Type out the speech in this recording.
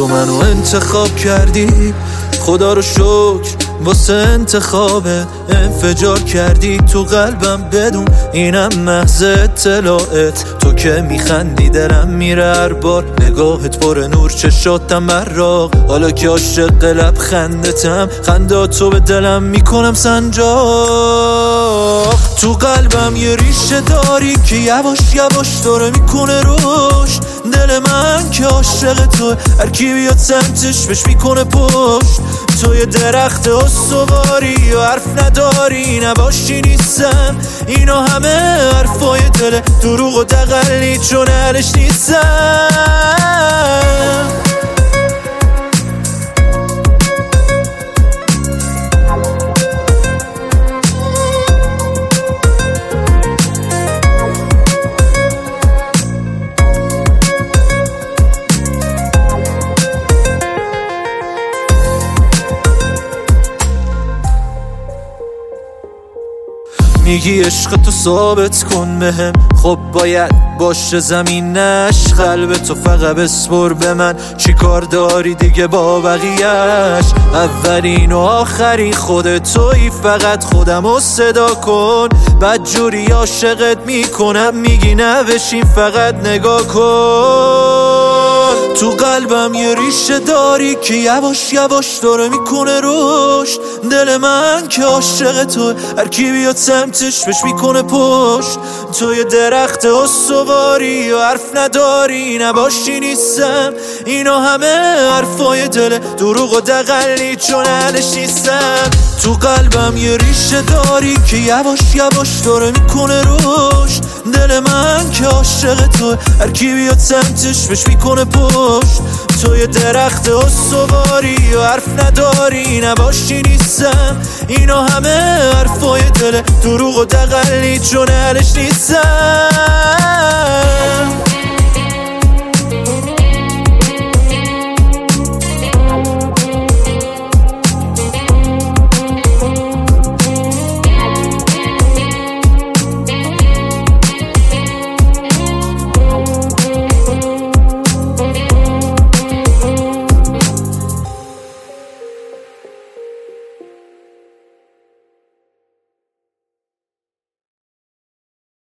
منو انتخاب کردی، خدا رو شکر واسه انتخابت. انفجار کردی تو قلبم بدون اینم محض اطلاعت. تو که میخندی دلم میره هر بار، نگاهت پر نور چشاتم براق. حالا که عاشق لبخندتم، خنداتو به دلم میکنم سنجاق. تو قلبم یه ریشه داری که یواش یواش داره میکنه رشد. دل من که عاشق تو، هر کی بیاد سمتش بهش میکنه پشت. تو یه درخت استواری و حرف نداری، نباشی نیستم. اینا همه حرفای دل، دروغ و دقلی چون اهلش نیستم. میگی عشق تو ثابت کن بهم، خب باید باشه زمینش. قلب تو فقط بسپر به من، چی کار داری دیگه با بقیهش؟ اولین و آخرین خودت تویی، فقط خودمو صدا کن. بدجوری عاشقت میکنم، میگی نه بشین فقط نگاه کن. تو قلبم یه ریشه داری که یواش یواش داره میکنه رشد. دل من که عاشق تو، هر کی بیاد سمتش بهش میکنه پشت. تو یه درخت استواری و حرف نداری، نباشی نیستم. اینا همه حرفای دل، دروغ و دقلی چون اهلش نیستم. تو قلبم یه ریشه داری که یواش یواش داره میکنه رشد. دل من که عاشق تو، هر کی بیاد سمتش بهش میکنه پشت. تو یه درخت استواری و حرف نداری، نباشی نیستم. اینا همه حرفای دل، دروغ و دقلی چون اهلش نیستم.